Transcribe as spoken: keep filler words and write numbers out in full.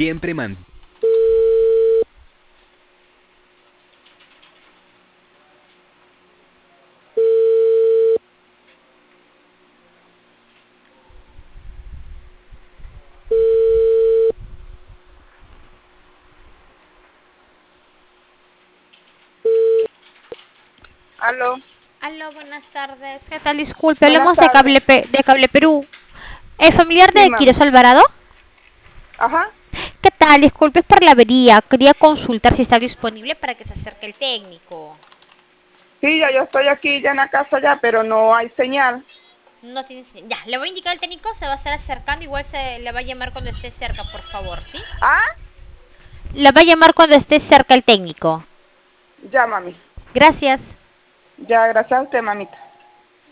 siempre man... Aló, Aló, buenas tardes. ¿Qué tal? Disculpe, buenas hablamos de tardes. Cable, Pe- de Cable Perú. ¿Es familiar Sí, de mami. Quiroz Alvarado? Ajá. ¿Qué tal? Disculpe es por la avería. Quería consultar si está disponible para que se acerque el técnico. Sí, ya yo estoy aquí ya en la casa ya, pero no hay señal. No tiene... se- Ya, le voy a indicar al técnico, se va a estar acercando. Igual se le va a llamar cuando esté cerca, por favor, ¿sí? Ah, Le va a llamar cuando esté cerca el técnico. ya, mami. Gracias. Ya, gracias a usted, mamita.